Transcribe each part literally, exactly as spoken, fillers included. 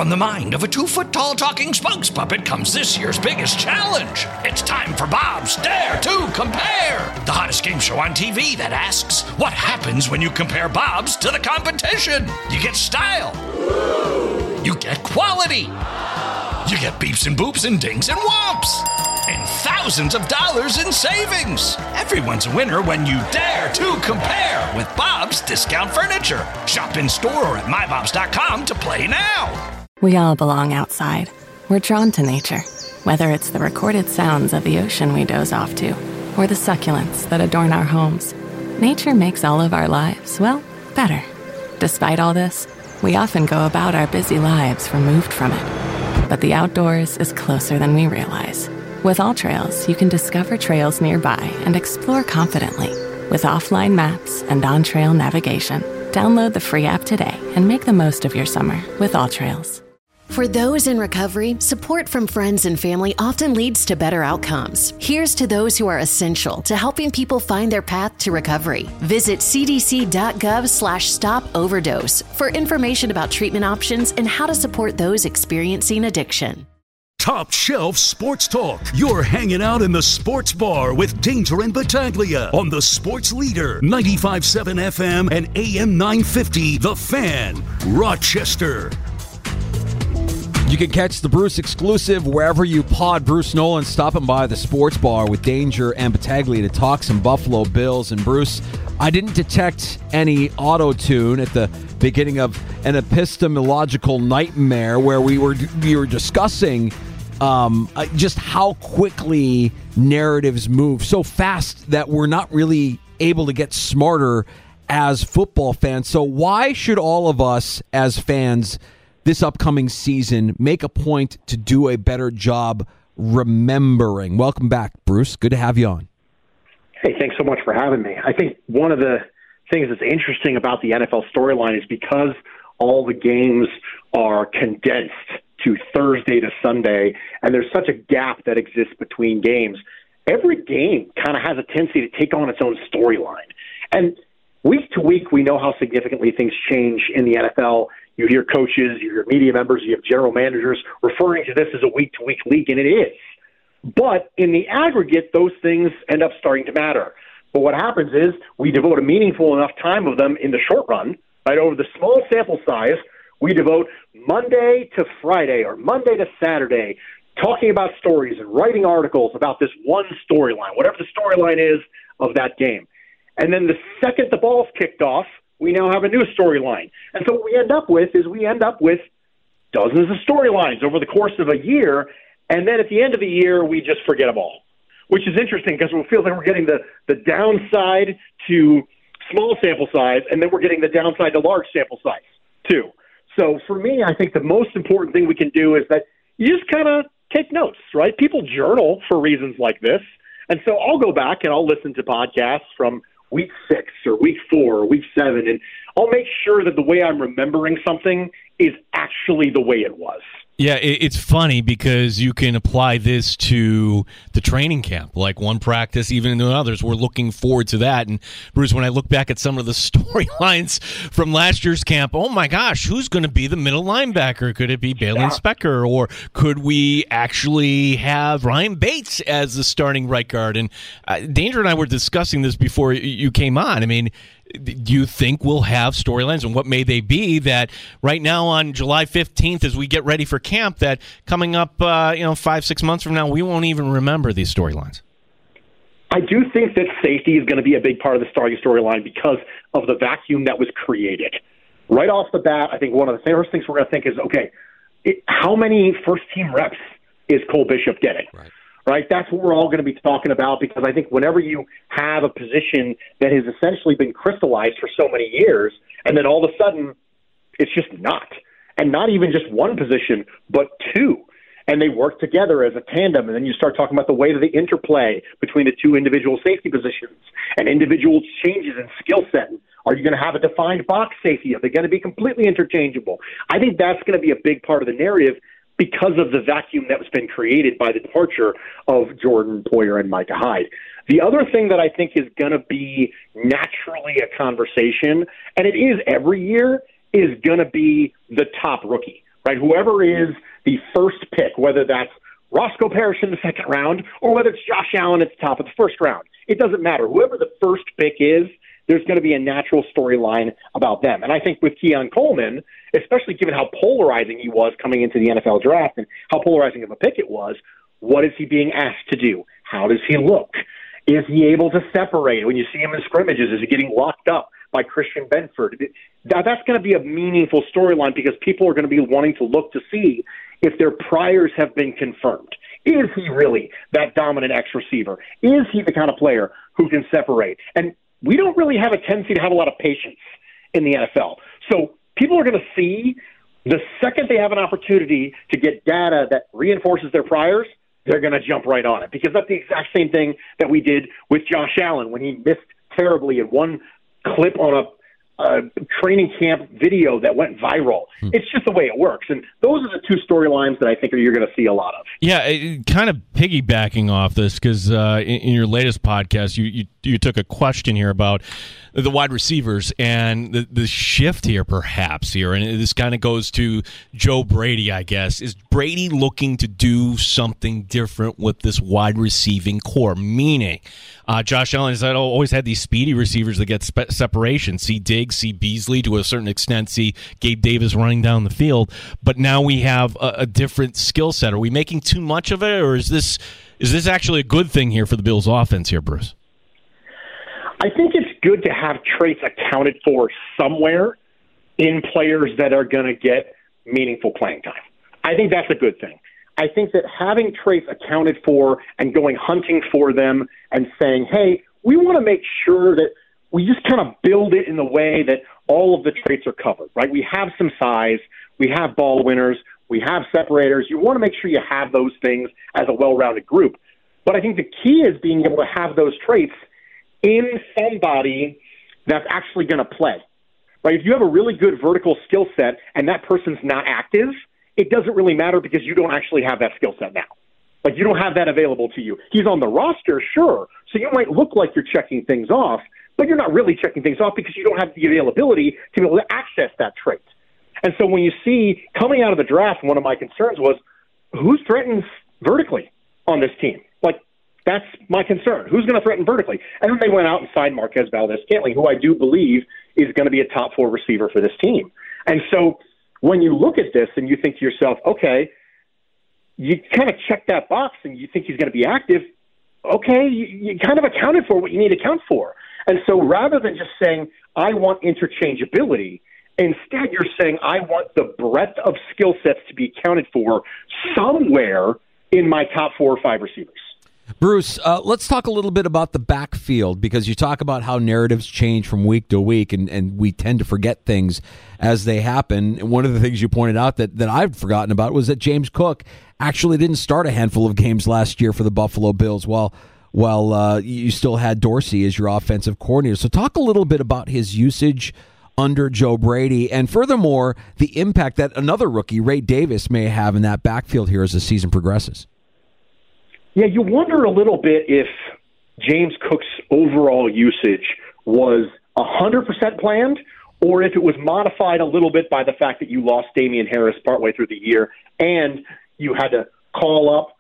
From the mind of a two-foot-tall talking spokes puppet comes this year's biggest challenge. It's time for Bob's Dare to Compare, the hottest game show on T V that asks, what happens when you compare Bobs to the competition? You get style. You get quality. You get beeps and boops and dings and whomps. And thousands of dollars in savings. Everyone's a winner when you dare to compare with Bob's Discount Furniture. Shop in store or at my bobs dot com to play now. We all belong outside. We're drawn to nature, whether it's the recorded sounds of the ocean we doze off to, or the succulents that adorn our homes. Nature makes all of our lives, well, better. Despite all this, we often go about our busy lives removed from it. But the outdoors is closer than we realize. With AllTrails, you can discover trails nearby and explore confidently. With offline maps and on-trail navigation, download the free app today and make the most of your summer with AllTrails. For those in recovery, support from friends and family often leads to better outcomes. Here's to those who are essential to helping people find their path to recovery. Visit cdc.gov slash stop overdose for information about treatment options and how to support those experiencing addiction. Top Shelf Sports Talk. You're hanging out in the sports bar with Danger and Battaglia on the Sports Leader, ninety-five point seven F M and A M nine fifty, The Fan, Rochester. You can catch the Bruce exclusive wherever you pod. Bruce Nolan stopping by the sports bar with Danger and Battaglia to talk some Buffalo Bills. And Bruce, I didn't detect any auto-tune at the beginning of an epistemological nightmare where we were we were discussing um, just how quickly narratives move so fast that we're not really able to get smarter as football fans. So why should all of us as fans this upcoming season make a point to do a better job remembering? Welcome back, Bruce. Good to have you on. Hey, thanks so much for having me. I think one of the things that's interesting about the N F L storyline is because all the games are condensed to Thursday to Sunday, and there's such a gap that exists between games, every game kind of has a tendency to take on its own storyline. And week to week, we know how significantly things change in the N F L. You hear coaches, you hear media members, you have general managers referring to this as a week-to-week league, and it is. But in the aggregate, those things end up starting to matter. But what happens is we devote a meaningful enough time of them in the short run, right, over the small sample size. We devote Monday to Friday or Monday to Saturday talking about stories and writing articles about this one storyline, whatever the storyline is of that game. And then the second the ball's kicked off, we now have a new storyline. And so what we end up with is we end up with dozens of storylines over the course of a year, and then at the end of the year, we just forget them all, which is interesting because we feel like we're getting the, the downside to small sample size, and then we're getting the downside to large sample size, too. So for me, I think the most important thing we can do is that you just kind of take notes, right? People journal for reasons like this. And so I'll go back and I'll listen to podcasts from week six or week four or week seven, and I'll make sure that the way I'm remembering something is actually the way it was. Yeah, it's funny because you can apply this to the training camp, like one practice, even in others. We're looking forward to that. And, Bruce, when I look back at some of the storylines from last year's camp, oh, my gosh, who's going to be the middle linebacker? Could it be Bailey yeah. Specker? Or could we actually have Ryan Bates as the starting right guard? And uh, Danger and I were discussing this before you came on. I mean, do you think we'll have storylines, and what may they be, that right now on July fifteenth, as we get ready for camp, that coming up uh, you know, five, six months from now, we won't even remember these storylines? I do think that safety is going to be a big part of the starting storyline because of the vacuum that was created. Right off the bat, I think one of the first things we're going to think is, okay, it, how many first-team reps is Cole Bishop getting? Right. Right, that's what we're all going to be talking about, because I think whenever you have a position that has essentially been crystallized for so many years, and then all of a sudden it's just not, and not even just one position, but two, and they work together as a tandem, and then you start talking about the way that they interplay between the two individual safety positions and individual changes in skill set. Are you going to have a defined box safety? Are they going to be completely interchangeable? I think that's going to be a big part of the narrative, because of the vacuum that was been created by the departure of Jordan Poyer and Micah Hyde. The other thing that I think is going to be naturally a conversation, and it is every year, is going to be the top rookie, right? Whoever is the first pick, whether that's Roscoe Parrish in the second round or whether it's Josh Allen at the top of the first round, it doesn't matter. Whoever the first pick is, there's going to be a natural storyline about them. And I think with Keon Coleman, especially given how polarizing he was coming into the N F L draft and how polarizing of a pick it was, what is he being asked to do? How does he look? Is he able to separate? When you see him in scrimmages, is he getting locked up by Christian Benford? That, that's going to be a meaningful storyline because people are going to be wanting to look to see if their priors have been confirmed. Is he really that dominant X receiver? Is he the kind of player who can separate? And we don't really have a tendency to have a lot of patience in the N F L. So people are going to see the second they have an opportunity to get data that reinforces their priors, they're going to jump right on it because that's the exact same thing that we did with Josh Allen when he missed terribly in one clip on a Uh, training camp video that went viral. Hmm. It's just the way it works. And those are the two storylines that I think you're going to see a lot of. Yeah, it, kind of piggybacking off this, because uh, in, in your latest podcast, you, you you took a question here about the wide receivers and the, the shift here, perhaps, here. And this kind of goes to Joe Brady, I guess. Is Brady looking to do something different with this wide receiving core? Meaning, uh, Josh Allen has always had these speedy receivers that get spe- separation. See Diggs, see Beasley, to a certain extent, see Gabe Davis running down the field. But now we have a, a different skill set. Are we making too much of it, or is this is this actually a good thing here for the Bills' offense here, Bruce? I think it's good to have traits accounted for somewhere in players that are going to get meaningful playing time. I think that's a good thing. I think that having traits accounted for and going hunting for them and saying, hey, we want to make sure that we just kind of build it in the way that all of the traits are covered, right? We have some size, we have ball winners, we have separators. You want to make sure you have those things as a well-rounded group. But I think the key is being able to have those traits in somebody that's actually going to play, right? If you have a really good vertical skill set and that person's not active, it doesn't really matter because you don't actually have that skill set now. Like, you don't have that available to you. He's on the roster, sure, so you might look like you're checking things off, but you're not really checking things off because you don't have the availability to be able to access that trait. And so when you see, coming out of the draft, one of my concerns was, who threatens vertically on this team? Like, that's my concern. Who's going to threaten vertically? And then they went out and signed Marquez Valdez-Scantling, who I do believe is going to be a top four receiver for this team. And so when you look at this and you think to yourself, okay, you kind of check that box and you think he's going to be active, okay, you, you kind of accounted for what you need to account for. And so rather than just saying, I want interchangeability, instead you're saying, I want the breadth of skill sets to be accounted for somewhere in my top four or five receivers. Bruce, uh, let's talk a little bit about the backfield, because you talk about how narratives change from week to week, and, and we tend to forget things as they happen. And one of the things you pointed out that, that I've forgotten about was that James Cook actually didn't start a handful of games last year for the Buffalo Bills while, while uh, you still had Dorsey as your offensive coordinator. So talk a little bit about his usage under Joe Brady, and furthermore, the impact that another rookie, Ray Davis, may have in that backfield here as the season progresses. Yeah, you wonder a little bit if James Cook's overall usage was one hundred percent planned, or if it was modified a little bit by the fact that you lost Damian Harris partway through the year and you had to call up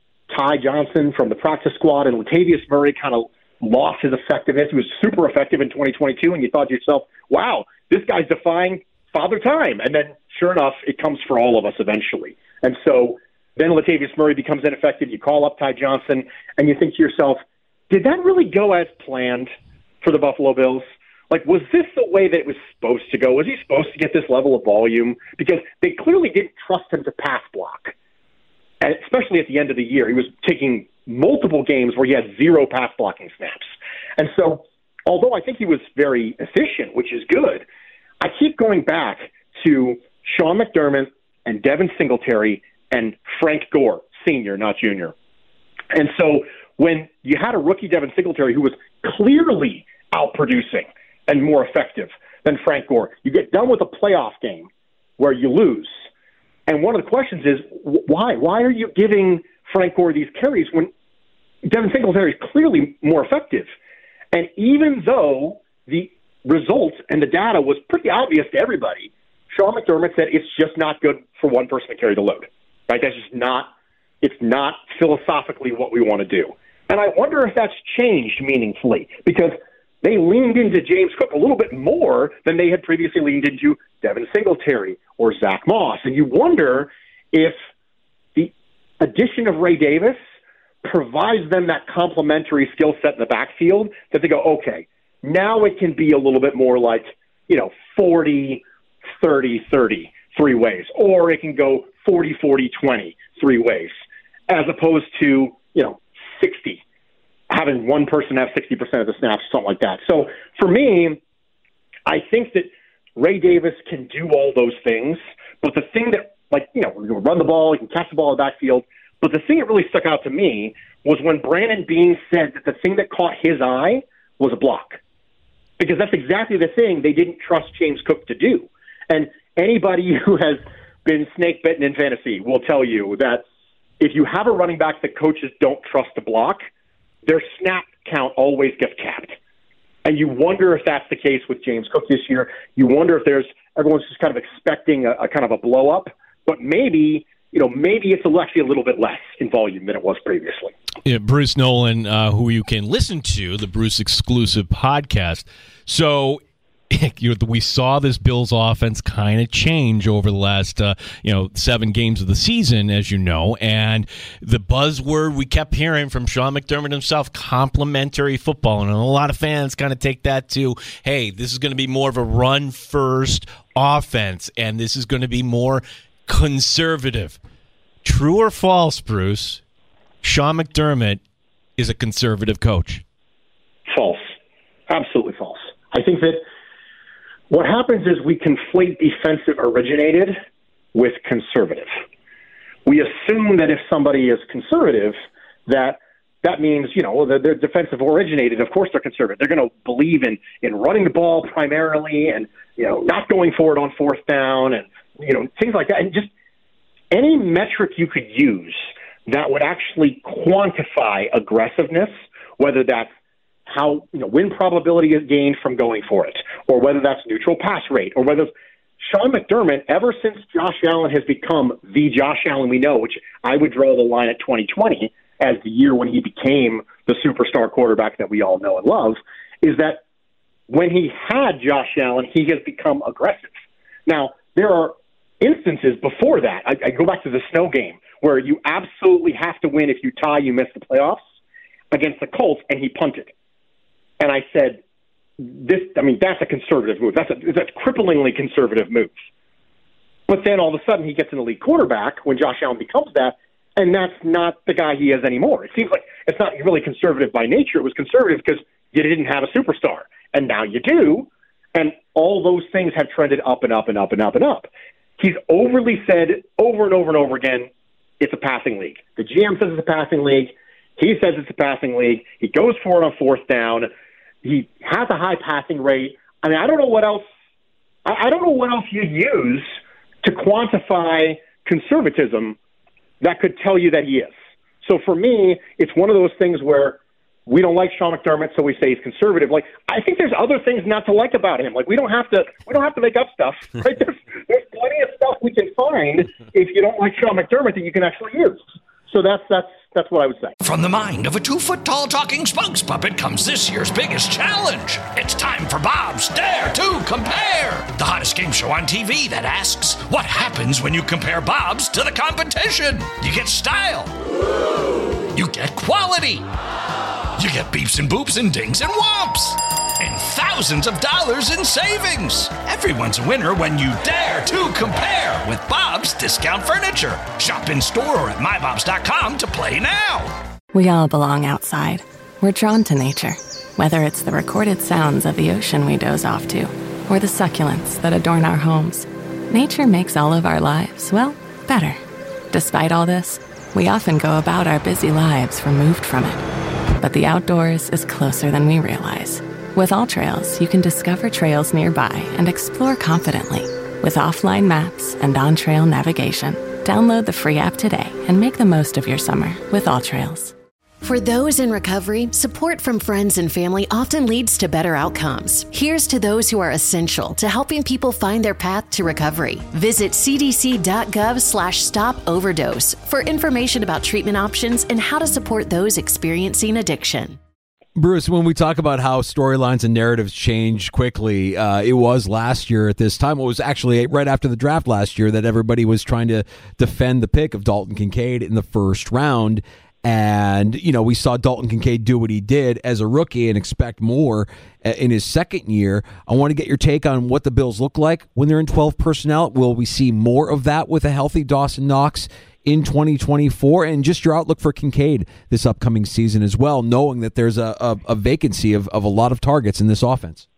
Ty Johnson from the practice squad, and Latavius Murray kind of lost his effectiveness. He was super effective in twenty twenty-two, and you thought to yourself, wow, this guy's defying Father Time. And then, sure enough, it comes for all of us eventually. And so then Latavius Murray becomes ineffective. You call up Ty Johnson, and you think to yourself, did that really go as planned for the Buffalo Bills? Like, was this the way that it was supposed to go? Was he supposed to get this level of volume? Because they clearly didn't trust him to pass block, and especially at the end of the year. He was taking multiple games where he had zero pass blocking snaps. And so, although I think he was very efficient, which is good, I keep going back to Sean McDermott and Devin Singletary and Frank Gore, senior, not junior. And so when you had a rookie Devin Singletary who was clearly outproducing and more effective than Frank Gore, you get done with a playoff game where you lose. And one of the questions is, why? Why are you giving Frank Gore these carries when Devin Singletary is clearly more effective? And even though the results and the data was pretty obvious to everybody, Sean McDermott said it's just not good for one person to carry the load. Right? That's just not, it's not philosophically what we want to do. And I wonder if that's changed meaningfully, because they leaned into James Cook a little bit more than they had previously leaned into Devin Singletary or Zach Moss. And you wonder if the addition of Ray Davis provides them that complementary skill set in the backfield that they go, okay, now it can be a little bit more like, you know, forty, thirty, thirty, three ways. Or it can go forty, forty, twenty, three ways, as opposed to, you know, sixty, having one person have sixty percent of the snaps, something like that. So for me, I think that Ray Davis can do all those things, but the thing that, like, you know, we can run the ball, he can catch the ball in the backfield, but the thing that really stuck out to me was when Brandon Beane said that the thing that caught his eye was a block. Because that's exactly the thing they didn't trust James Cook to do. And anybody who has been snake bitten in fantasy will tell you that if you have a running back that coaches don't trust to block, their snap count always gets capped. And you wonder if that's the case with James Cook this year. You wonder if there's everyone's just kind of expecting a, a kind of a blow up, but maybe, you know, maybe it's actually a little bit less in volume than it was previously. Yeah, Bruce Nolan, uh, who you can listen to, the Bruce exclusive podcast. So you know, we saw this Bills offense kind of change over the last, uh, you know, seven games of the season, as you know, and the buzzword we kept hearing from Sean McDermott himself, complementary football, and a lot of fans kind of take that to, hey, this is going to be more of a run-first offense, and this is going to be more conservative. True or false, Bruce? Sean McDermott is a conservative coach. False. Absolutely false. I think that what happens is we conflate defensive originated with conservative. We assume that if somebody is conservative, that that means, you know, they're, they're defensive originated. Of course they're conservative. They're going to believe in, in running the ball primarily and, you know, not going for it on fourth down and, you know, things like that. And just any metric you could use that would actually quantify aggressiveness, whether that's how, you know, win probability is gained from going for it, or whether that's neutral pass rate, or whether Sean McDermott, ever since Josh Allen has become the Josh Allen we know, which I would draw the line at twenty twenty as the year when he became the superstar quarterback that we all know and love, is that when he had Josh Allen, he has become aggressive. Now, there are instances before that. I, I go back to the snow game where you absolutely have to win. If you tie, you miss the playoffs against the Colts, and he punted. And I said, "This, I mean, that's a conservative move. That's a that's a cripplingly conservative move." But then all of a sudden he gets an elite quarterback when Josh Allen becomes that, and that's not the guy he is anymore. It seems like it's not really conservative by nature. It was conservative because you didn't have a superstar, and now you do, and all those things have trended up and up and up and up and up. He's overly said over and over and over again, it's a passing league. The G M says it's a passing league. He says it's a passing league. He goes for it on fourth down. He has a high passing rate. I mean, I don't know what else. I, I don't know what else you use to quantify conservatism that could tell you that he is. So for me, it's one of those things where we don't like Sean McDermott, so we say he's conservative. Like, I think there's other things not to like about him. Like, we don't have to. We don't have to make up stuff. Right? There's, there's plenty of stuff we can find if you don't like Sean McDermott that you can actually use. So that's that's. That's what I would say. From the mind of a two-foot-tall talking spokes puppet comes this year's biggest challenge. It's time for Bob's Dare to Compare, the hottest game show on T V that asks, what happens when you compare Bob's to the competition? You get style. You get quality. You get beeps and boops and dings and whomps. And thousands of dollars in savings. Everyone's a winner when you dare to compare with Bob's Discount Furniture. Shop in store or at my bobs dot com to play now. We all belong outside. We're drawn to nature, whether it's the recorded sounds of the ocean we doze off to, or the succulents that adorn our homes. Nature makes all of our lives, well, better. Despite all this, we often go about our busy lives removed from it. But the outdoors is closer than we realize. With AllTrails, you can discover trails nearby and explore confidently. With offline maps and on-trail navigation, download the free app today and make the most of your summer with AllTrails. For those in recovery, support from friends and family often leads to better outcomes. Here's to those who are essential to helping people find their path to recovery. Visit cdc.gov slash stop overdose for information about treatment options and how to support those experiencing addiction. Bruce, when we talk about how storylines and narratives change quickly, uh, it was last year at this time. It was actually right after the draft last year that everybody was trying to defend the pick of Dalton Kincaid in the first round. And, you know, we saw Dalton Kincaid do what he did as a rookie and expect more in his second year. I want to get your take on what the Bills look like when they're in twelve personnel. Will we see more of that with a healthy Dawson Knox in twenty twenty-four? And just your outlook for Kincaid this upcoming season as well, knowing that there's a, a, a vacancy of, of a lot of targets in this offense.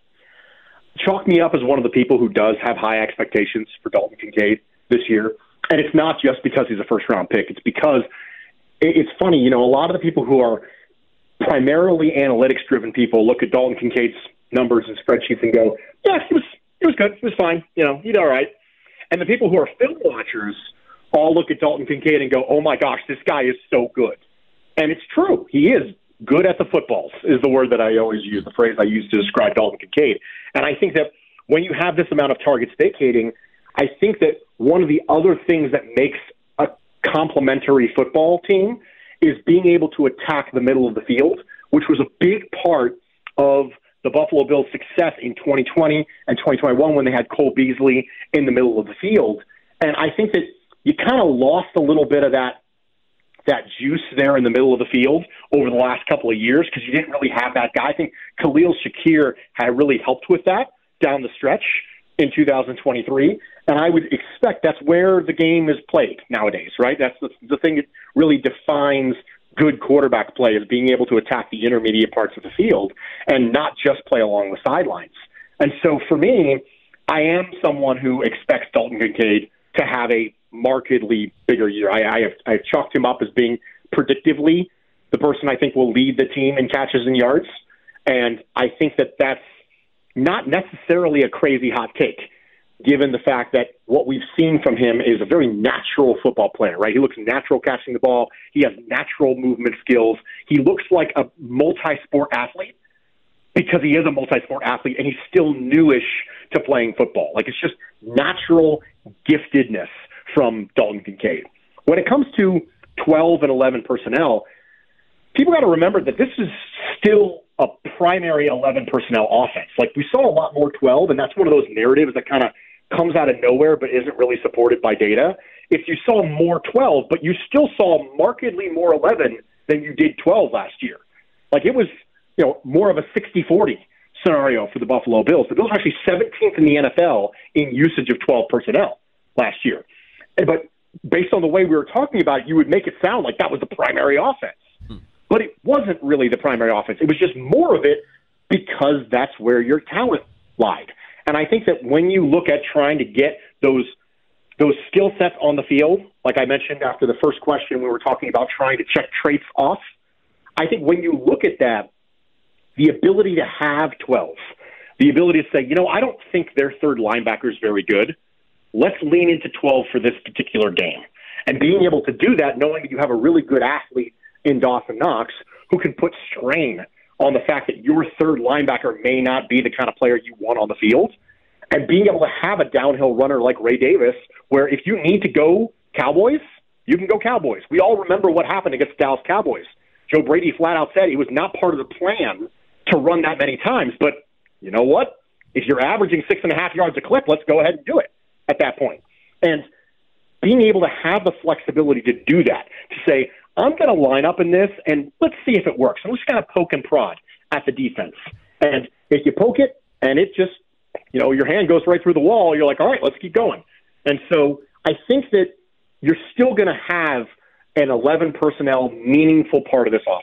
Chalk me up as one of the people who does have high expectations for Dalton Kincaid this year. And it's not just because he's a first-round pick. It's because it's funny, you know, a lot of the people who are primarily analytics-driven people look at Dalton Kincaid's numbers and spreadsheets and go, yeah, he was he was good. He was fine. You know, he did all right. And the people who are film watchers all look at Dalton Kincaid and go, oh, my gosh, this guy is so good. And it's true. He is good at the footballs is the word that I always use, the phrase I use to describe Dalton Kincaid. And I think that when you have this amount of targets vacating, I think that one of the other things that makes a complementary football team is being able to attack the middle of the field, which was a big part of the Buffalo Bills' success in twenty twenty and twenty twenty-one when they had Cole Beasley in the middle of the field. And I think that you kind of lost a little bit of that that juice there in the middle of the field over the last couple of years because you didn't really have that guy. I think Khalil Shakir had really helped with that down the stretch in two thousand twenty-three. And I would expect that's where the game is played nowadays, right? That's the, the thing that really defines good quarterback play is being able to attack the intermediate parts of the field and not just play along the sidelines. And so for me, I am someone who expects Dalton Kincaid to have a markedly bigger year. I, I, have, I have chalked him up as being predictively the person I think will lead the team in catches and yards. And I think that that's not necessarily a crazy hot take, given the fact that what we've seen from him is a very natural football player, right? He looks natural catching the ball. He has natural movement skills. He looks like a multi-sport athlete because he is a multi-sport athlete, and he's still newish to playing football. Like, it's just natural giftedness from Dalton Kincaid. When it comes to twelve and eleven personnel, people got to remember that this is still a primary eleven personnel offense. Like, we saw a lot more twelve, and that's one of those narratives that kind of comes out of nowhere but isn't really supported by data. If you saw more twelve, but you still saw markedly more eleven than you did twelve last year. Like, it was, you know, more of a sixty forty scenario for the Buffalo Bills. The Bills are actually seventeenth in the N F L in usage of twelve personnel last year. But based on the way we were talking about it, you would make it sound like that was the primary offense. Hmm. But it wasn't really the primary offense. It was just more of it because that's where your talent lied. And I think that when you look at trying to get those those skill sets on the field, like I mentioned after the first question, we were talking about trying to check traits off. I think when you look at that, the ability to have twelve, the ability to say, you know, I don't think their third linebacker is very good. Let's lean into twelve for this particular game. And being able to do that, knowing that you have a really good athlete in Dawson Knox who can put strain on the fact that your third linebacker may not be the kind of player you want on the field, and being able to have a downhill runner like Ray Davis, where if you need to go Cowboys, you can go Cowboys. We all remember what happened against the Dallas Cowboys. Joe Brady flat out said it was not part of the plan to run that many times, but you know what? If you're averaging six and a half yards a clip, let's go ahead and do it at that point. And being able to have the flexibility to do that, to say, I'm going to line up in this, and let's see if it works. I'm just going to poke and prod at the defense. And if you poke it, and it just, you know, your hand goes right through the wall, you're like, all right, let's keep going. And so I think that you're still going to have an eleven personnel meaningful part of this offense.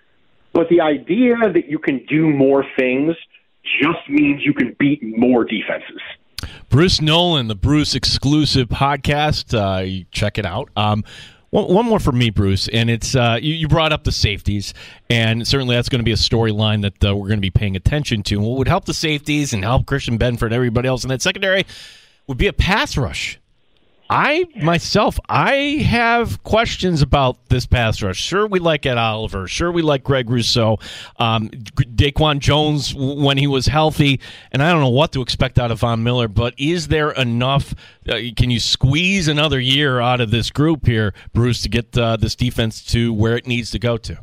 But the idea that you can do more things just means you can beat more defenses. Bruce Nolan, the Bruce exclusive podcast. Uh, check it out. Um, one, one more for me, Bruce, and it's uh, you, you brought up the safeties, and certainly that's going to be a storyline that uh, we're going to be paying attention to. And what would help the safeties and help Christian Benford and everybody else in that secondary would be a pass rush. I, myself, I have questions about this pass rush. Sure, we like Ed Oliver. Sure, we like Greg Rousseau. Um, Daquan Jones when he was healthy. And I don't know what to expect out of Von Miller, but is there enough? Uh, can you squeeze another year out of this group here, Bruce, to get uh, this defense to where it needs to go to?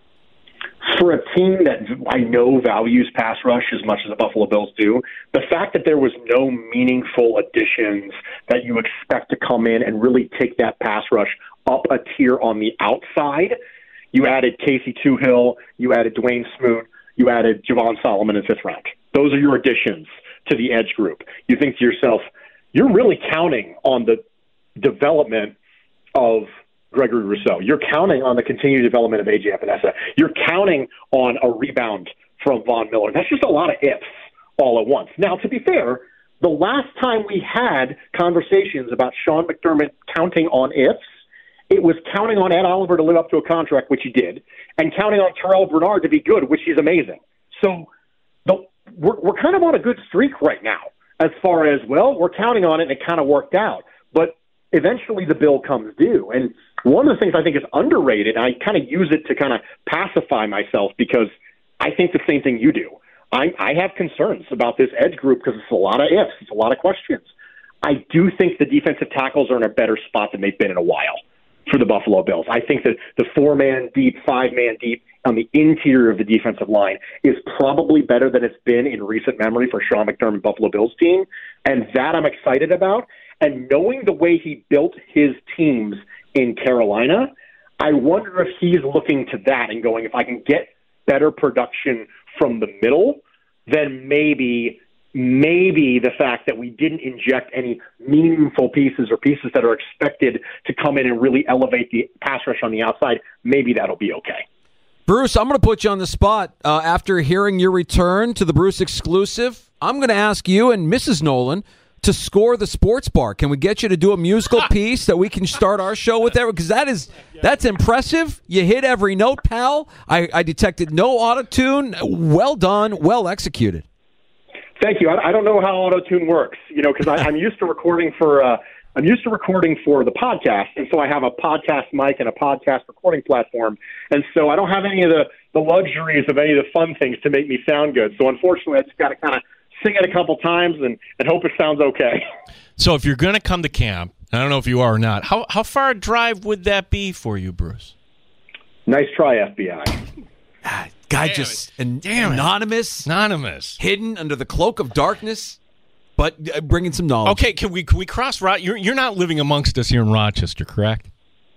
For a team that I know values pass rush as much as the Buffalo Bills do, the fact that there was no meaningful additions that you expect to come in and really take that pass rush up a tier on the outside, you added Casey Toohill, you added Dwayne Smoot, you added Javon Solomon in fifth round. Those are your additions to the edge group. You think to yourself, you're really counting on the development of Gregory Rousseau. You're counting on the continued development of A J Epinesa. You're counting on a rebound from Von Miller. That's just a lot of ifs all at once. Now, to be fair, the last time we had conversations about Sean McDermott counting on ifs, it was counting on Ed Oliver to live up to a contract, which he did, and counting on Terrell Bernard to be good, which he's amazing. So the, we're, we're kind of on a good streak right now as far as, well, we're counting on it, and it kind of worked out. But eventually the bill comes due. And one of the things I think is underrated, and I kind of use it to kind of pacify myself because I think the same thing you do. I, I have concerns about this edge group because it's a lot of ifs. It's a lot of questions. I do think the defensive tackles are in a better spot than they've been in a while for the Buffalo Bills. I think that the four-man deep, five-man deep on the interior of the defensive line is probably better than it's been in recent memory for Sean McDermott Buffalo Bills team, and that I'm excited about. And knowing the way he built his teams in Carolina, I wonder if he's looking to that and going, if I can get better production from the middle, then maybe maybe the fact that we didn't inject any meaningful pieces or pieces that are expected to come in and really elevate the pass rush on the outside, maybe that'll be okay. Bruce, I'm going to put you on the spot. Uh, after hearing your return to the Bruce exclusive, I'm going to ask you and Missus Nolan to score the sports bar. Can we get you to do a musical piece that we can start our show with there? Because that is, that's impressive. You hit every note, pal. I, I detected no auto-tune. Well done. Well executed. Thank you. I, I don't know how auto-tune works, you know, because I'm used to recording for uh, I'm used to recording for the podcast, and so I have a podcast mic and a podcast recording platform, and so I don't have any of the, the luxuries of any of the fun things to make me sound good. So unfortunately, I just got to kind of sing it a couple times and, and hope it sounds okay. So if you're going to come to camp, I don't know if you are or not, how how far a drive would that be for you, Bruce? Nice try, F B I. Ah, guy Damn just it. an, Damn anonymous, it. anonymous, hidden under the cloak of darkness, but uh, bringing some knowledge. Okay, can we can we cross? You're you're not living amongst us here in Rochester, correct?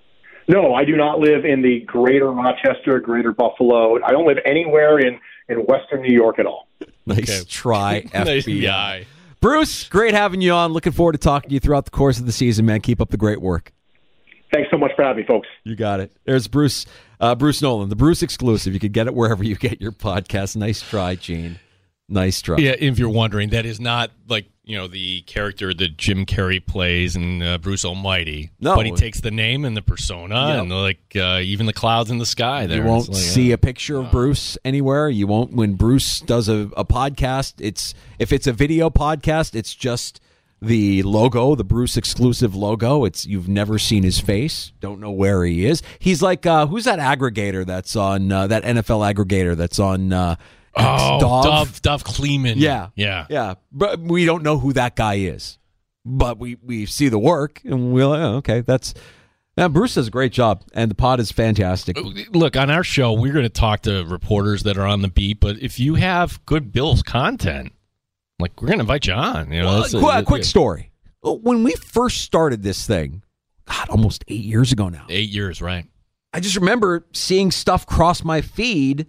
No, I do not live in the greater Rochester, greater Buffalo. I don't live anywhere in, in Western New York at all. Nice Okay. try, F B I. Nice. Bruce, great having you on. Looking forward to talking to you throughout the course of the season, man. Keep up the great work. Thanks so much for having me, folks. You got it. There's Bruce uh, Bruce Nolan, the Bruce exclusive. You can get it wherever you get your podcast. Nice try, Gene. Nice try. Yeah, if you're wondering, that is not like, you know, the character that Jim Carrey plays in uh, Bruce Almighty. No. But he takes the name and the persona Yep. and the, like uh, even the clouds in the sky there. You won't It's like, see uh, a picture of Bruce anywhere. You won't when Bruce does a, a podcast. It's if it's a video podcast, it's just the logo, the Bruce exclusive logo. It's you've never seen his face. Don't know where he is. He's like uh, who's that aggregator that's on uh, that N F L aggregator that's on uh, Oh, Dov? Dov, Dov Kleeman. Yeah, Yeah. yeah. But we don't know who that guy is. But we, we see the work and we're like, oh, okay, that's. Yeah, Bruce does a great job, and the pod is fantastic. Look, on our show, we're going to talk to reporters that are on the beat, but if you have good Bills content, like, we're going to invite you on. You know, Well, that's a- qu- a quick story. When we first started this thing, God, almost eight years ago now, Eight years, right? I just remember seeing stuff cross my feed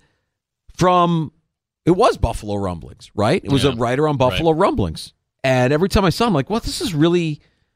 from, it was Buffalo Rumblings, right? It was Yeah, a writer on Buffalo right. Rumblings. And every time I saw him, I'm like, well, this is really,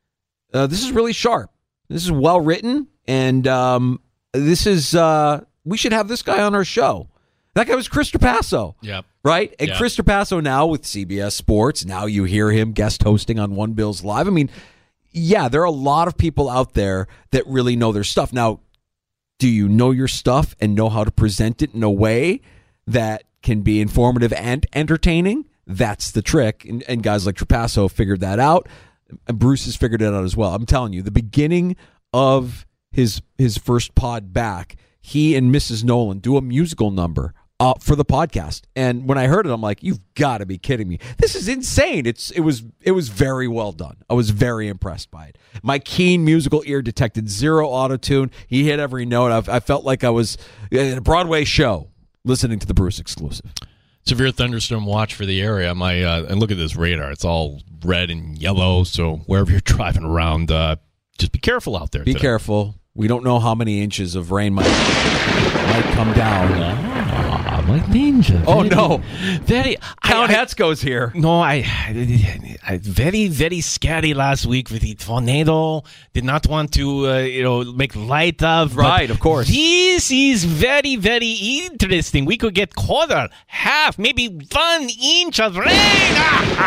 uh, this is really sharp. This is well written, and um, this is, uh, we should have this guy on our show. That guy was Chris Trapasso. Yep. Right? And Yep. Chris Trapasso now with C B S Sports. Now you hear him guest hosting on One Bills Live. I mean, yeah, there are a lot of people out there that really know their stuff. Now, do you know your stuff and know how to present it in a way that can be informative and entertaining? That's the trick. And, and guys like Trapasso figured that out. Bruce has figured it out as well. I'm telling you, the beginning of his his first pod back, he and Missus Nolan do a musical number uh, for the podcast. And when I heard it, I'm like, you've got to be kidding me. This is insane. It's it was it was very well done. I was very impressed by it. My keen musical ear detected zero auto-tune. He hit every note. I, I felt like I was in a Broadway show listening to the Bruce exclusive. Severe thunderstorm watch for the area. My uh, and look at this radar; it's all red and yellow. So wherever you're driving around, uh, just be careful out there. Be today. careful. We don't know how many inches of rain might might come down. Ah, my ninja. Oh very, no! Very. Count I, I, Hetzko's here. No, I, I. Very, very scary last week with the tornado. Did not want to, uh, you know, make light of. Right, of course. This is very, very interesting. We could get quarter, half, maybe one inch of rain.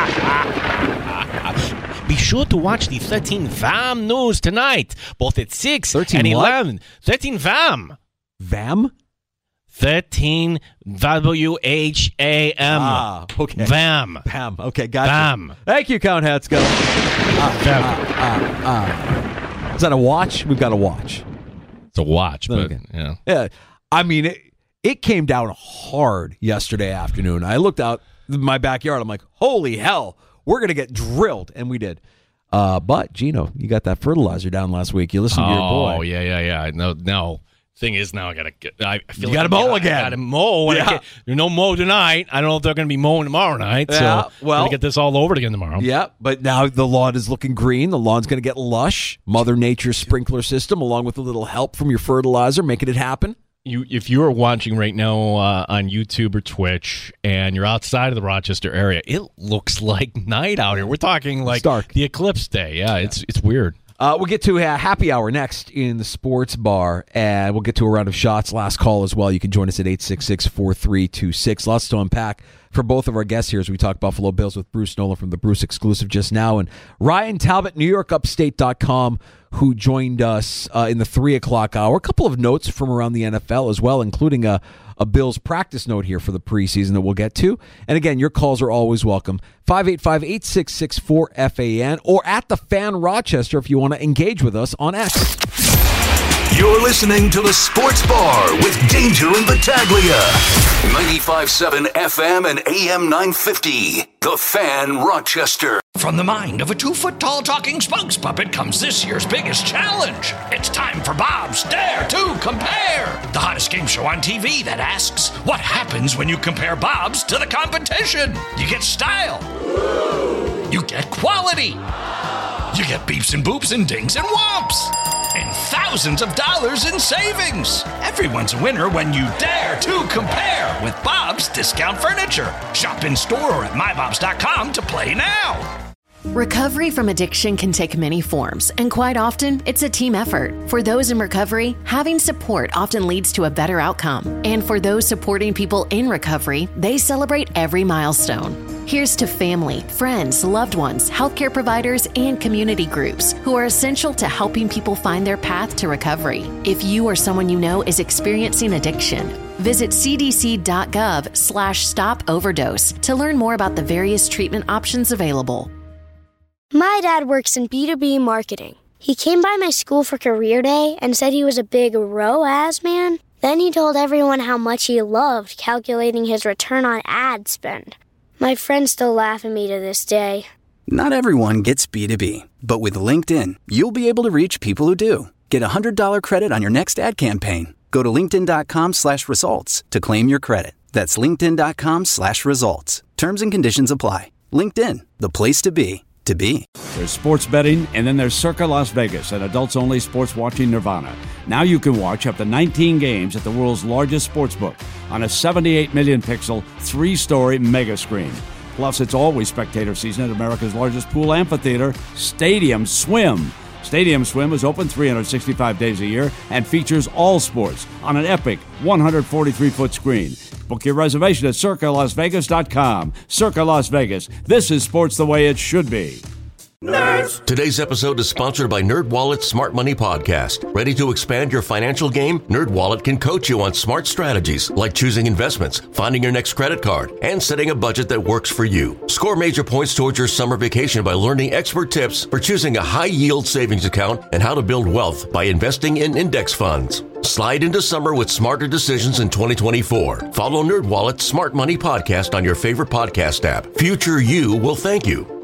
Be sure to watch the thirteen V A M news tonight, both at six thirteen and what? eleven. thirteen V A M. V A M? thirteen W H A M. Ah, okay. V A M. V A M. Okay, gotcha. V A M. Thank you, Count Hetzko. Ah, ah, ah, ah. Is that a watch? We've got a watch. It's a watch, but, Okay. yeah. Yeah, I mean, it, it came down hard yesterday afternoon. I looked out my backyard. I'm like, holy hell, we're going to get drilled. And we did. Uh, but, Gino, you got that fertilizer down last week. You listened to your boy. Oh, yeah, yeah, yeah. No, no. Thing is, now I got to I feel You like gotta mow I again. got to mow. Yeah. Yeah. There's no mow tonight. I don't know if they're going to be mowing tomorrow night. Yeah, so well- going to get this all over again tomorrow. Yeah, but now the lawn is looking green. The lawn's going to get lush. Mother Nature's sprinkler system, along with a little help from your fertilizer, making it happen. You, if you are watching right now uh, on YouTube or Twitch and you're outside of the Rochester area, it looks like night out here. We're talking like It's dark. the eclipse day. Yeah, it's it's weird. Uh, we'll get to a happy hour next in the sports bar, and we'll get to a round of shots. Last call as well. You can join us at eight six six, four three two six. Lots to unpack for both of our guests here as we talk Buffalo Bills with Bruce Nolan from the Bruce Exclusive just now, and Ryan Talbot, New York Upstate dot com, who joined us uh, in the three o'clock hour. A couple of notes from around the N F L as well, including a, a Bills practice note here for the preseason that we'll get to. And again, your calls are always welcome. five eight five, eight six six, four F A N or at the Fan Rochester if you want to engage with us on X. You're listening to the Sports Bar with Danger and Battaglia. ninety-five point seven F M and A M nine fifty. The Fan Rochester. From the mind of a two-foot-tall talking spokes puppet comes this year's biggest challenge. It's time for Bob's Dare to Compare, the hottest game show on T V that asks, what happens when you compare Bob's to the competition? You get style. You get quality. You get beeps and boops and dings and whomps. And thousands of dollars in savings. Everyone's a winner when you dare to compare with Bob's Discount Furniture. Shop in store or at my bobs dot com to play now. Recovery from addiction can take many forms, and quite often, it's a team effort. For those in recovery, having support often leads to a better outcome. And for those supporting people in recovery, they celebrate every milestone. Here's to family, friends, loved ones, healthcare providers, and community groups who are essential to helping people find their path to recovery. If you or someone you know is experiencing addiction, visit c d c dot gov slash stop overdose to learn more about the various treatment options available. My dad works in B two B marketing. He came by my school for career day and said he was a big R O A S man. Then he told everyone how much he loved calculating his return on ad spend. My friends still laugh at me to this day. Not everyone gets B two B, but with LinkedIn, you'll be able to reach people who do. Get a one hundred dollars credit on your next ad campaign. Go to linkedin dot com slash results to claim your credit. That's linkedin dot com slash results. Terms and conditions apply. LinkedIn, the place to be. To be. There's sports betting, and then there's Circa Las Vegas, an adults-only sports watching nirvana. Now you can watch up to nineteen games at the world's largest sportsbook on a seventy-eight million pixel, three-story mega screen. Plus, it's always spectator season at America's largest pool amphitheater, Stadium Swim. Stadium Swim is open three hundred sixty-five days a year and features all sports on an epic one hundred forty-three foot screen. Book your reservation at circa las vegas dot com. Circa Las Vegas. This is sports the way it should be. Nerds! Today's episode is sponsored by NerdWallet's Smart Money Podcast. Ready to expand your financial game? NerdWallet can coach you on smart strategies like choosing investments, finding your next credit card, and setting a budget that works for you. Score major points towards your summer vacation by learning expert tips for choosing a high-yield savings account and how to build wealth by investing in index funds. Slide into summer with smarter decisions in twenty twenty-four. Follow NerdWallet's Smart Money Podcast on your favorite podcast app. Future you will thank you.